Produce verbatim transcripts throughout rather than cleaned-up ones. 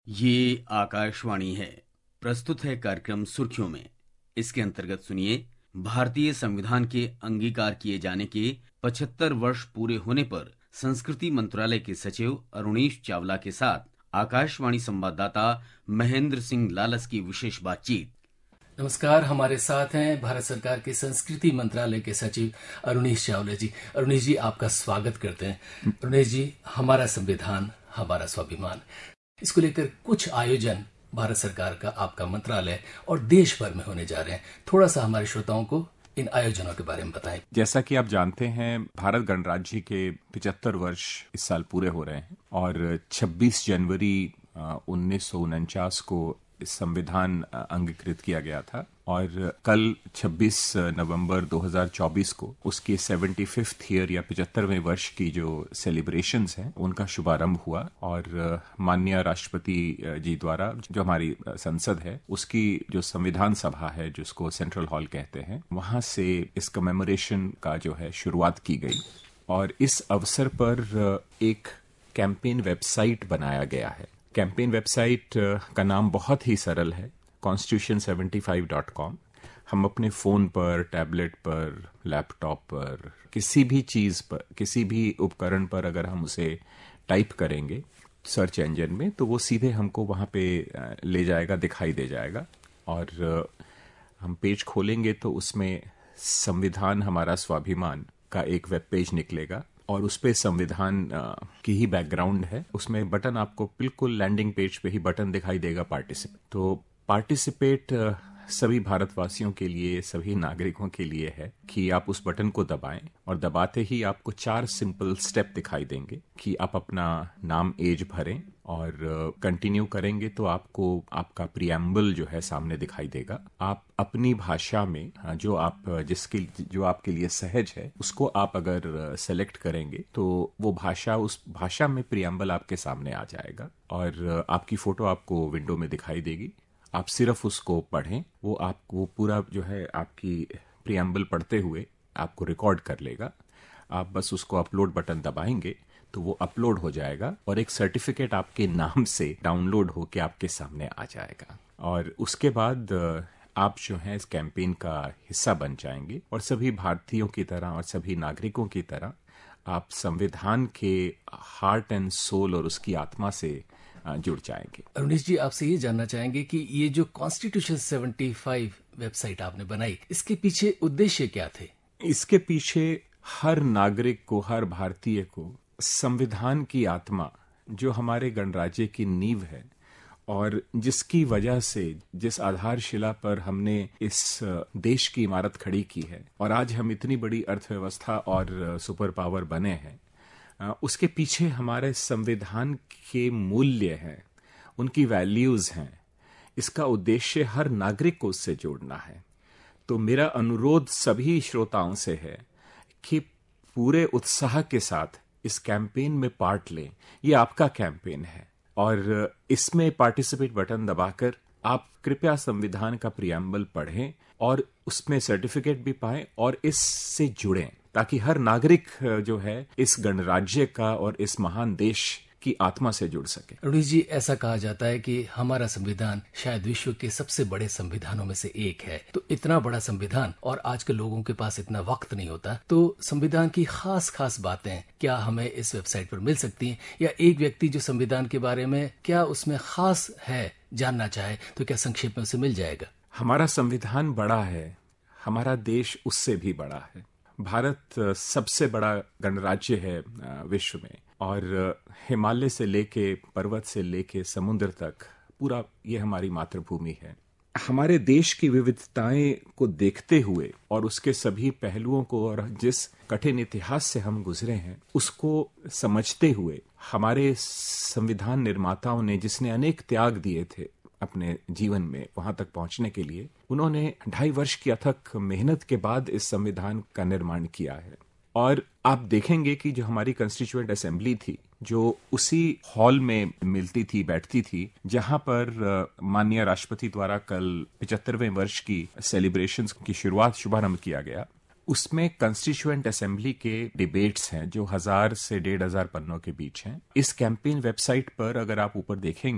ये आकाशवाणी है। प्रस्तुत है कार्यक्रम सुर्खियों में। इसके अंतर्गत सुनिए, भारतीय संविधान के अंगीकार किए जाने के पचहत्तर वर्ष पूरे होने पर संस्कृति मंत्रालय के सचिव अरुणेश चावला के साथ आकाशवाणी संवाददाता महेंद्र सिंह लालस की विशेष बातचीत। नमस्कार, हमारे साथ हैं भारत सरकार के संस्कृति मंत्रालय के सचिव अरुणेश चावला जी। अरुणेश जी, आपका स्वागत करते हैं। अरुणेश जी, हमारा संविधान हमारा स्वाभिमान, इसको लेकर कुछ आयोजन भारत सरकार का, आपका मंत्रालय और देश भर में होने जा रहे हैं। थोड़ा सा हमारे श्रोताओं को इन आयोजनों के बारे में बताएं। जैसा कि आप जानते हैं, भारत गणराज्य के पचहत्तर वर्ष इस साल पूरे हो रहे हैं और छब्बीस जनवरी उन्नीस सौ उनचास को संविधान अंगीकृत किया गया था और कल छब्बीस नवंबर दो हज़ार चौबीस को उसकी पचहत्तरवीं ईयर या पचहत्तरवें वर्ष की जो सेलिब्रेशंस हैं उनका शुभारंभ हुआ और माननीय राष्ट्रपति जी द्वारा, जो हमारी संसद है उसकी जो संविधान सभा है जिसको सेंट्रल हॉल कहते हैं, वहां से इस कमेमोरेशन का जो है शुरुआत की गई। और इस अवसर पर एक कैंपेन वेबसाइट बनाया गया है। कैंपेन वेबसाइट का नाम बहुत ही सरल है, constitution seventy five dot com. हम अपने फ़ोन पर, टैबलेट पर, लैपटॉप पर, किसी भी चीज़ पर, किसी भी उपकरण पर अगर हम उसे टाइप करेंगे सर्च इंजन में, तो वो सीधे हमको वहाँ पे ले जाएगा, दिखाई दे जाएगा। और हम पेज खोलेंगे तो उसमें संविधान हमारा स्वाभिमान का एक वेब पेज निकलेगा और उस पे संविधान की ही बैकग्राउंड है। उसमें बटन आपको बिल्कुल लैंडिंग पेज पे ही बटन दिखाई देगा, पार्टिसिपेट। तो पार्टिसिपेट सभी भारतवासियों के लिए, सभी नागरिकों के लिए है कि आप उस बटन को दबाएं और दबाते ही आपको चार सिंपल स्टेप दिखाई देंगे कि आप अपना नाम, एज भरें और कंटिन्यू uh, करेंगे तो आपको आपका प्रियम्बल जो है सामने दिखाई देगा। आप अपनी भाषा में जो आप जिसके जो आपके लिए सहज है उसको आप अगर सेलेक्ट uh, करेंगे तो वो भाषा, उस भाषा में प्रियम्बल आपके सामने आ जाएगा और uh, आपकी फोटो आपको विंडो में दिखाई देगी। आप सिर्फ उसको पढ़ें, वो आपको पूरा जो है आपकी प्रियम्बल पढ़ते हुए आपको रिकॉर्ड कर लेगा। आप बस उसको अपलोड बटन दबाएंगे तो वो अपलोड हो जाएगा और एक सर्टिफिकेट आपके नाम से डाउनलोड होके आपके सामने आ जाएगा। और उसके बाद आप जो है इस कैंपेन का हिस्सा बन जाएंगे और सभी भारतीयों की तरह और सभी नागरिकों की तरह आप संविधान के हार्ट एंड सोल और उसकी आत्मा से जुड़ जाएंगे। अरुणेश जी, आपसे ये जानना चाहेंगे कि ये जो कॉन्स्टिट्यूशन सेवेंटी फाइव वेबसाइट आपने बनाई, इसके पीछे उद्देश्य क्या थे? इसके पीछे हर नागरिक को, हर भारतीय को संविधान की आत्मा, जो हमारे गणराज्य की नींव है और जिसकी वजह से, जिस आधारशिला पर हमने इस देश की इमारत खड़ी की है और आज हम इतनी बड़ी अर्थव्यवस्था और सुपर पावर बने हैं, उसके पीछे हमारे संविधान के मूल्य हैं, उनकी वैल्यूज हैं। इसका उद्देश्य हर नागरिक को उससे जोड़ना है। तो मेरा अनुरोध सभी श्रोताओं से है कि पूरे उत्साह के साथ इस कैंपेन में पार्ट लें। ये आपका कैंपेन है और इसमें पार्टिसिपेट बटन दबाकर आप कृपया संविधान का प्रियम्बल पढ़ें और उसमें सर्टिफिकेट भी पाएं और इससे जुड़ें, ताकि हर नागरिक जो है इस गणराज्य का और इस महान देश की आत्मा से जुड़ सके। अरुणेश जी, ऐसा कहा जाता है कि हमारा संविधान शायद विश्व के सबसे बड़े संविधानों में से एक है। तो इतना बड़ा संविधान और आज के लोगों के पास इतना वक्त नहीं होता, तो संविधान की खास खास बातें क्या हमें इस वेबसाइट पर मिल सकती हैं? या एक व्यक्ति जो संविधान के बारे में क्या उसमें खास है जानना चाहे तो क्या संक्षेप में उसे मिल जाएगा? हमारा संविधान बड़ा है, हमारा देश उससे भी बड़ा है। भारत सबसे बड़ा गणराज्य है विश्व में और हिमालय से लेके, पर्वत से लेके समुद्र तक पूरा ये हमारी मातृभूमि है। हमारे देश की विविधताएं को देखते हुए और उसके सभी पहलुओं को और जिस कठिन इतिहास से हम गुजरे हैं उसको समझते हुए हमारे संविधान निर्माताओं ने, जिसने अनेक त्याग दिए थे अपने जीवन में वहां तक पहुंचने के लिए, उन्होंने ढाई वर्ष की अथक मेहनत के बाद इस संविधान का निर्माण किया है। और आप देखेंगे कि जो हमारी कॉन्स्टिट्यूएंट असेंबली थी, जो उसी हॉल में मिलती थी, बैठती थी, जहां पर माननीय राष्ट्रपति द्वारा कल पचहत्तरवें वर्ष की सेलिब्रेशंस की शुरुआत, शुभारंभ किया गया, उसमें कंस्टिट्यूएंट असेंबली के डिबेट्स हैं जो हजार से डेढ़ हजार पन्नों के बीच हैं। इस कैंपेन वेबसाइट पर अगर आप ऊपर देखेंगे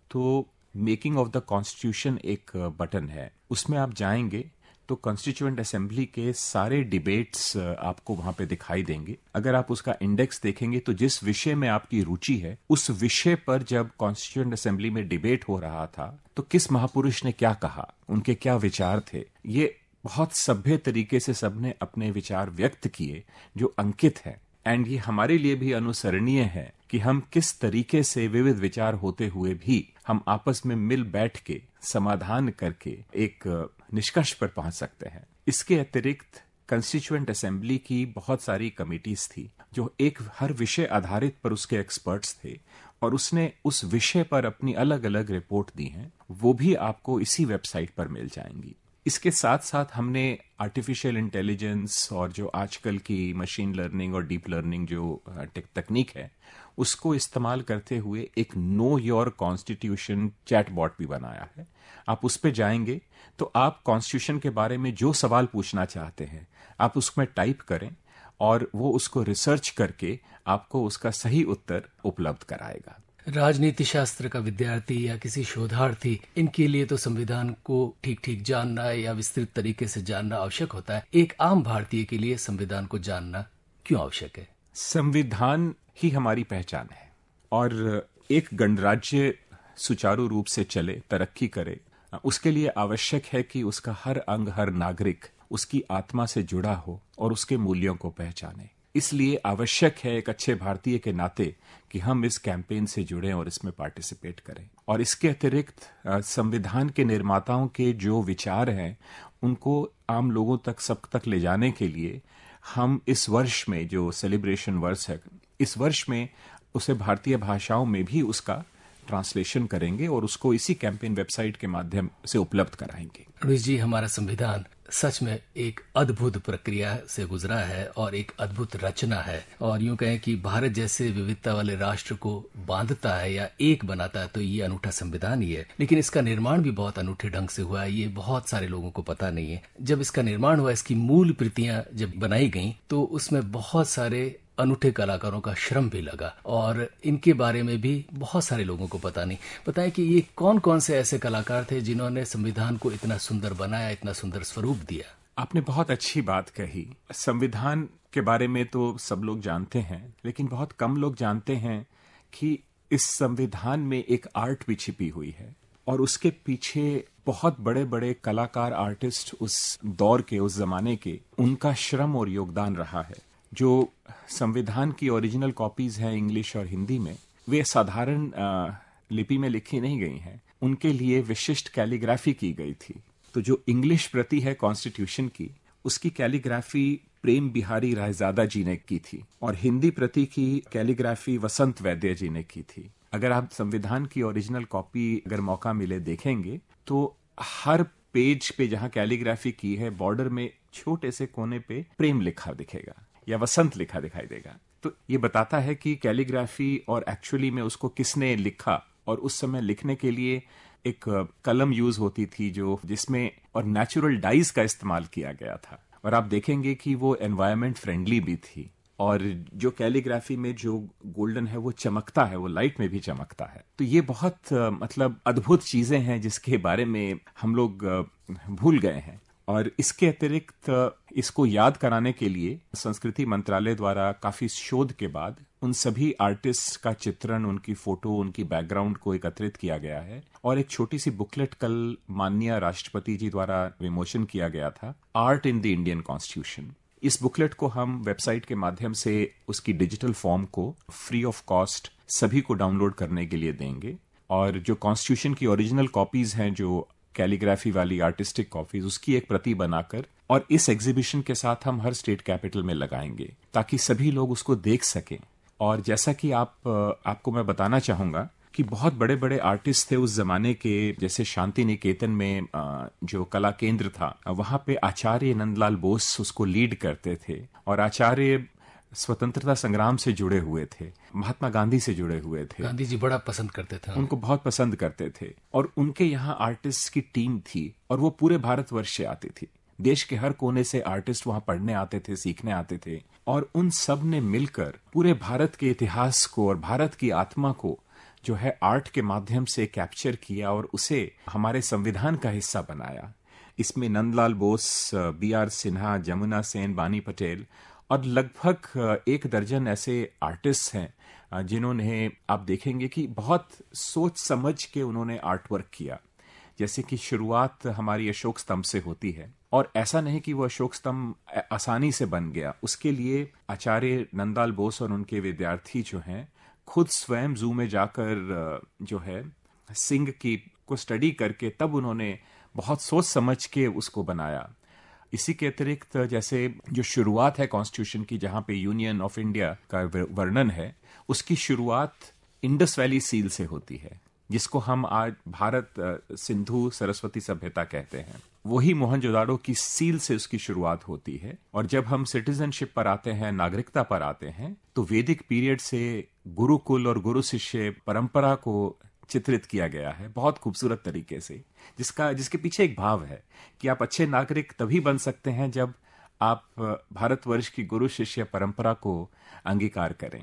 तो मेकिंग ऑफ द कॉन्स्टिट्यूशन एक बटन है, उसमें आप जाएंगे तो कॉन्स्टिट्यूएंट असेंबली के सारे डिबेट्स आपको वहां पे दिखाई देंगे। अगर आप उसका इंडेक्स देखेंगे तो जिस विषय में आपकी रुचि है उस विषय पर जब कॉन्स्टिट्यूएंट असेंबली में डिबेट हो रहा था तो किस महापुरुष ने क्या कहा, उनके क्या विचार थे, ये बहुत सभ्य तरीके से सबने अपने विचार व्यक्त किए जो अंकित है। एंड ये हमारे लिए भी अनुसरणीय है कि हम किस तरीके से विविध विचार होते हुए भी हम आपस में मिल बैठ के समाधान करके एक निष्कर्ष पर पहुंच सकते हैं। इसके अतिरिक्त कंस्टिट्यूएंट असेंबली की बहुत सारी कमिटीज थी जो एक हर विषय आधारित पर उसके एक्सपर्ट्स थे और उसने उस विषय पर अपनी अलग अलग रिपोर्ट दी हैं, वो भी आपको इसी वेबसाइट पर मिल जाएंगी। इसके साथ साथ हमने आर्टिफिशियल इंटेलिजेंस और जो आजकल की मशीन लर्निंग और डीप लर्निंग जो तकनीक है उसको इस्तेमाल करते हुए एक नो योर कॉन्स्टिट्यूशन चैटबॉट भी बनाया है। आप उस पे जाएंगे तो आप कॉन्स्टिट्यूशन के बारे में जो सवाल पूछना चाहते हैं आप उसमें टाइप करें और वो उसको रिसर्च करके आपको उसका सही उत्तर उपलब्ध कराएगा। राजनीति शास्त्र का विद्यार्थी या किसी शोधार्थी, इनके लिए तो संविधान को ठीक ठीक जानना या विस्तृत तरीके से जानना आवश्यक होता है। एक आम भारतीय के लिए संविधान को जानना क्यों आवश्यक है? संविधान ही हमारी पहचान है और एक गणराज्य सुचारू रूप से चले, तरक्की करे, उसके लिए आवश्यक है कि उसका हर अंग, हर नागरिक उसकी आत्मा से जुड़ा हो और उसके मूल्यों को पहचाने। इसलिए आवश्यक है एक अच्छे भारतीय के नाते कि हम इस कैंपेन से जुड़ें और इसमें पार्टिसिपेट करें। और इसके अतिरिक्त संविधान के निर्माताओं के जो विचार हैं उनको आम लोगों तक, सब तक ले जाने के लिए हम इस वर्ष में जो सेलिब्रेशन वर्ष है, इस वर्ष में उसे भारतीय भाषाओं में भी उसका ट्रांसलेशन करेंगे और उसको इसी कैंपेन वेबसाइट के माध्यम से उपलब्ध कराएंगे। अनुज जी, हमारा संविधान सच में एक अद्भुत प्रक्रिया से गुजरा है और एक अद्भुत रचना है, और यूं कहें कि भारत जैसे विविधता वाले राष्ट्र को बांधता है या एक बनाता है तो ये अनूठा संविधान ही है। लेकिन इसका निर्माण भी बहुत अनूठे ढंग से हुआ है, ये बहुत सारे लोगों को पता नहीं है। जब इसका निर्माण हुआ, इसकी मूल प्रतियां जब बनाई गई तो उसमें बहुत सारे अनूठे कलाकारों का श्रम भी लगा और इनके बारे में भी बहुत सारे लोगों को पता नहीं। बताएं कि ये कौन कौन से ऐसे कलाकार थे जिन्होंने संविधान को इतना सुंदर बनाया, इतना सुंदर स्वरूप दिया? आपने बहुत अच्छी बात कही। संविधान के बारे में तो सब लोग जानते हैं, लेकिन बहुत कम लोग जानते हैं कि इस संविधान में एक आर्ट भी छिपी हुई है और उसके पीछे बहुत बड़े बड़े कलाकार, आर्टिस्ट, उस दौर के, उस जमाने के, उनका श्रम और योगदान रहा है। जो संविधान की ओरिजिनल कॉपीज हैं इंग्लिश और हिंदी में, वे साधारण लिपि में लिखी नहीं गई हैं, उनके लिए विशिष्ट कैलीग्राफी की गई थी। तो जो इंग्लिश प्रति है कॉन्स्टिट्यूशन की, उसकी कैलीग्राफी प्रेम बिहारी रायजादा जी ने की थी और हिंदी प्रति की कैलीग्राफी वसंत वैद्य जी ने की थी। अगर आप संविधान की ओरिजिनल कॉपी अगर मौका मिले देखेंगे तो हर पेज पे जहां कैलीग्राफी की है, बॉर्डर में छोटे से कोने पे प्रेम लिखा दिखेगा या वसंत लिखा दिखाई देगा। तो ये बताता है कि कैलीग्राफी और एक्चुअली में उसको किसने लिखा, और उस समय लिखने के लिए एक कलम यूज होती थी जो जिसमें और नेचुरल डाइज का इस्तेमाल किया गया था, और आप देखेंगे कि वो एनवायरमेंट फ्रेंडली भी थी। और जो कैलीग्राफी में जो गोल्डन है वो चमकता है, वो लाइट में भी चमकता है। तो ये बहुत मतलब अद्भुत चीजें हैं जिसके बारे में हम लोग भूल गए हैं। और इसके अतिरिक्त इसको याद कराने के लिए संस्कृति मंत्रालय द्वारा काफी शोध के बाद उन सभी आर्टिस्ट का चित्रण, उनकी फोटो, उनकी बैकग्राउंड को एकत्रित किया गया है और एक छोटी सी बुकलेट कल माननीय राष्ट्रपति जी द्वारा विमोचन किया गया था, art in the Indian constitution. इस बुकलेट को हम वेबसाइट के माध्यम से उसकी डिजिटल फॉर्म को फ्री ऑफ कॉस्ट सभी को डाउनलोड करने के लिए देंगे, और जो कॉन्स्टिट्यूशन की ओरिजिनल कॉपीज हैं, जो कैलीग्राफी वाली आर्टिस्टिक कॉपीज, उसकी एक प्रति बनाकर और इस एग्जीबिशन के साथ हम हर स्टेट कैपिटल में लगाएंगे ताकि सभी लोग उसको देख सकें। और जैसा कि आप आपको मैं बताना चाहूंगा कि बहुत बड़े बड़े आर्टिस्ट थे उस जमाने के, जैसे शांति निकेतन में जो कला केंद्र था, वहां पे आचार्य नंदलाल बोस उसको लीड करते थे, और आचार्य स्वतंत्रता संग्राम से जुड़े हुए थे, महात्मा गांधी से जुड़े हुए थे। गांधी जी बड़ा पसंद करते थे, उनको बहुत पसंद करते थे, और उनके यहाँ आर्टिस्ट की टीम थी और वो पूरे भारतवर्ष से आती थी। देश के हर कोने से आर्टिस्ट वहां पढ़ने आते थे, सीखने आते थे, और उन सब ने मिलकर पूरे भारत के इतिहास को और भारत की आत्मा को जो है आर्ट के माध्यम से कैप्चर किया और उसे हमारे संविधान का हिस्सा बनाया। इसमें नंदलाल बोस, बी आर सिन्हा, जमुना सेन, बानी पटेल और लगभग एक दर्जन ऐसे आर्टिस्ट हैं जिन्होंने, आप देखेंगे कि बहुत सोच समझ के उन्होंने आर्ट वर्क किया। जैसे कि शुरुआत हमारी अशोक स्तंभ से होती है, और ऐसा नहीं कि वो अशोक स्तंभ आसानी से बन गया। उसके लिए आचार्य नंदलाल बोस और उनके विद्यार्थी जो हैं खुद स्वयं जू में जाकर जो है सिंह की को स्टडी करके तब उन्होंने बहुत सोच समझ के उसको बनाया। इसी के अतिरिक्त जैसे जो शुरुआत है कॉन्स्टिट्यूशन की, जहां पे यूनियन ऑफ इंडिया का वर्णन है, उसकी शुरुआत इंडस वैली सील से होती है, जिसको हम आज भारत सिंधु सरस्वती सभ्यता कहते हैं। वही मोहनजोदाड़ो की सील से उसकी शुरुआत होती है। और जब हम सिटीजनशिप पर आते हैं, नागरिकता पर आते हैं, तो वैदिक पीरियड से गुरुकुल और गुरु शिष्य परंपरा को चित्रित किया गया है बहुत खूबसूरत तरीके से, जिसका जिसके पीछे एक भाव है कि आप अच्छे नागरिक तभी बन सकते हैं जब आप भारतवर्ष की गुरु शिष्य परंपरा को अंगीकार करें।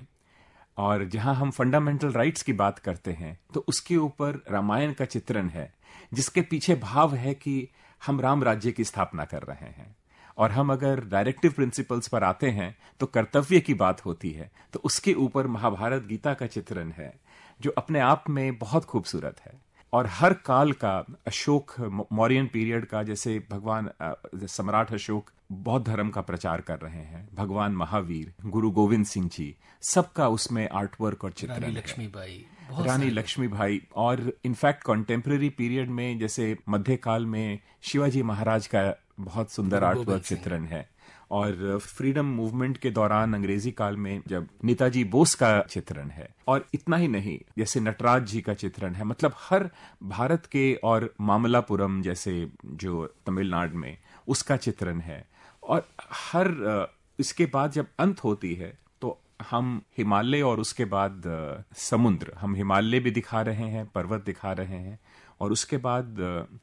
और जहां हम फंडामेंटल राइट्स की बात करते हैं तो उसके ऊपर रामायण का चित्रण है, जिसके पीछे भाव है कि हम राम राज्य की स्थापना कर रहे हैं। और हम अगर डायरेक्टिव प्रिंसिपल्स पर आते हैं तो कर्तव्य की बात होती है, तो उसके ऊपर महाभारत गीता का चित्रण है जो अपने आप में बहुत खूबसूरत है। और हर काल का, अशोक मौर्यन पीरियड का, जैसे भगवान सम्राट अशोक बौद्ध धर्म का प्रचार कर रहे हैं, भगवान महावीर, गुरु गोविंद सिंह जी, सबका उसमें आर्ट वर्क और चित्रण है। रानी लक्ष्मीबाई, रानी लक्ष्मीबाई, और इनफैक्ट कॉन्टेम्पररी पीरियड में जैसे मध्यकाल में शिवाजी महाराज का बहुत सुंदर आर्ट वर्क चित्रण है। और फ्रीडम मूवमेंट के दौरान अंग्रेजी काल में जब नेताजी बोस का चित्रण है। और इतना ही नहीं, जैसे नटराज जी का चित्रण है। मतलब हर भारत के, और मामलापुरम जैसे जो तमिलनाडु में, उसका चित्रण है। और हर इसके बाद जब अंत होती है तो हम हिमालय और उसके बाद समुद्र, हम हिमालय भी दिखा रहे हैं, पर्वत दिखा रहे हैं, और उसके बाद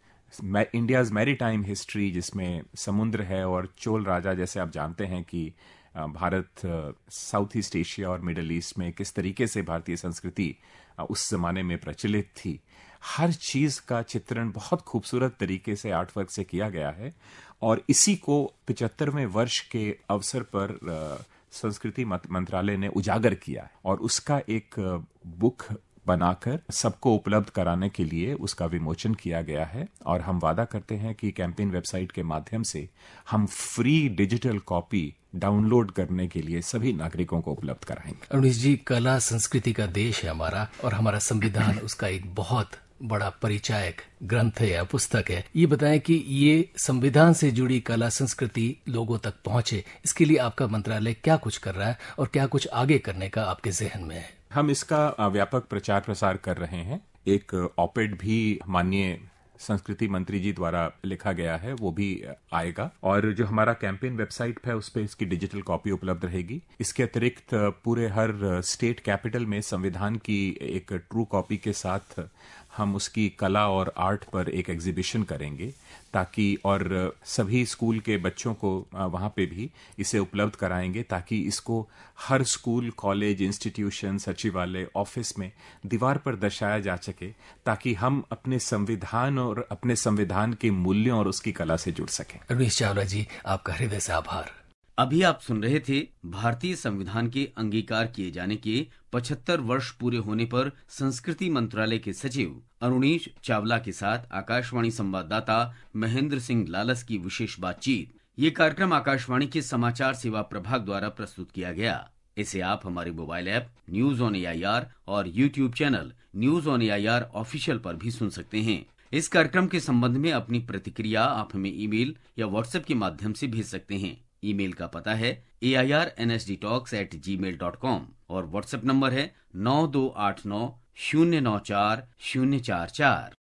इंडियाज मैरीटाइम हिस्ट्री जिसमें समुद्र है और चोल राजा, जैसे आप जानते हैं कि भारत साउथ ईस्ट एशिया और मिडल ईस्ट में किस तरीके से भारतीय संस्कृति उस जमाने में प्रचलित थी। हर चीज का चित्रण बहुत खूबसूरत तरीके से आर्ट वर्क से किया गया है। और इसी को पिचहत्तरवें वर्ष के अवसर पर संस्कृति मंत्रालय ने उजागर किया और उसका एक बुक बनाकर सबको उपलब्ध कराने के लिए उसका विमोचन किया गया है। और हम वादा करते हैं कि कैंपेन वेबसाइट के माध्यम से हम फ्री डिजिटल कॉपी डाउनलोड करने के लिए सभी नागरिकों को उपलब्ध कराएंगे। अरुणेश जी, कला संस्कृति का देश है हमारा, और हमारा संविधान उसका एक बहुत बड़ा परिचायक ग्रंथ है या पुस्तक है। ये बताएं कि ये संविधान से जुड़ी कला संस्कृति लोगों तक पहुंचे, इसके लिए आपका मंत्रालय क्या कुछ कर रहा है और क्या कुछ आगे करने का आपके जहन में है? हम इसका व्यापक प्रचार प्रसार कर रहे हैं। एक ऑपेड भी माननीय संस्कृति मंत्री जी द्वारा लिखा गया है, वो भी आएगा। और जो हमारा कैंपेन वेबसाइट है उस पर इसकी डिजिटल कॉपी उपलब्ध रहेगी। इसके अतिरिक्त पूरे हर स्टेट कैपिटल में संविधान की एक ट्रू कॉपी के साथ हम उसकी कला और आर्ट पर एक एग्जीबिशन करेंगे, ताकि और सभी स्कूल के बच्चों को वहाँ पे भी इसे उपलब्ध कराएंगे, ताकि इसको हर स्कूल, कॉलेज, इंस्टीट्यूशन, सचिवालय, ऑफिस में दीवार पर दर्शाया जा सके, ताकि हम अपने संविधान और अपने संविधान के मूल्यों और उसकी कला से जुड़ सकें। अरुणेश चावला जी, आपका हृदय से आभार। अभी आप सुन रहे थे भारतीय संविधान के अंगीकार किए जाने के पचहत्तर वर्ष पूरे होने पर संस्कृति मंत्रालय के सचिव अरुणेश चावला के साथ आकाशवाणी संवाददाता महेंद्र सिंह लालस की विशेष बातचीत। ये कार्यक्रम आकाशवाणी के समाचार सेवा प्रभाग द्वारा प्रस्तुत किया गया। इसे आप हमारे mobile app News On A I R और YouTube channel News On A I R official पर भी सुन सकते हैं। इस कार्यक्रम के संबंध में अपनी प्रतिक्रिया आप हमें ईमेल या व्हाट्सएप के माध्यम से भेज सकते हैं। ईमेल का पता है A I R N S D talks at gmail dot com और व्हाट्सएप नंबर है नौ दो आठ नौ शून्य नौ चार शून्य चार चार।